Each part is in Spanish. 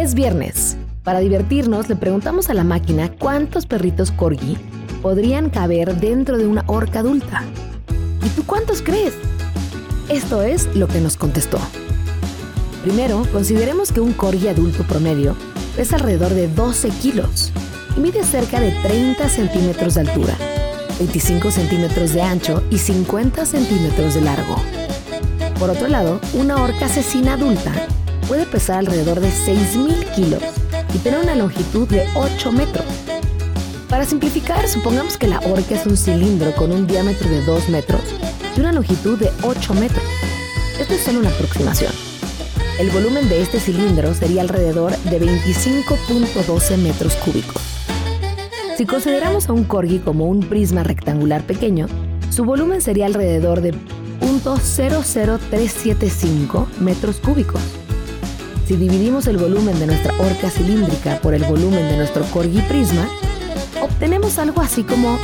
Es viernes. Para divertirnos, le preguntamos a la máquina cuántos perritos corgi podrían caber dentro de una orca adulta. ¿Y tú cuántos crees? Esto es lo que nos contestó. Primero, consideremos que un corgi adulto promedio pesa alrededor de 12 kilos y mide cerca de 30 centímetros de altura, 25 centímetros de ancho y 50 centímetros de largo. Por otro lado, una orca asesina adulta puede pesar alrededor de 6,000 kilos y tener una longitud de 8 metros. Para simplificar, supongamos que la orca es un cilindro con un diámetro de 2 metros y una longitud de 8 metros. Esto es solo una aproximación. El volumen de este cilindro sería alrededor de 25.12 metros cúbicos. Si consideramos a un corgi como un prisma rectangular pequeño, su volumen sería alrededor de 0.00375 metros cúbicos. Si dividimos el volumen de nuestra orca cilíndrica por el volumen de nuestro corgi prisma, obtenemos algo así como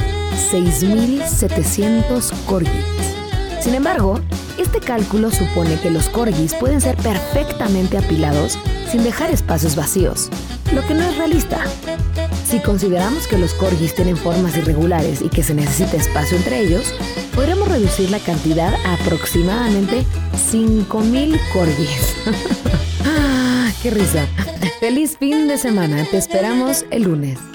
6,700 corgis. Sin embargo, este cálculo supone que los corgis pueden ser perfectamente apilados sin dejar espacios vacíos, lo que no es realista. Si consideramos que los corgis tienen formas irregulares y que se necesita espacio entre ellos, podremos reducir la cantidad a aproximadamente 5,000 corgis. ¡Qué risa! ¡Feliz fin de semana! Te esperamos el lunes.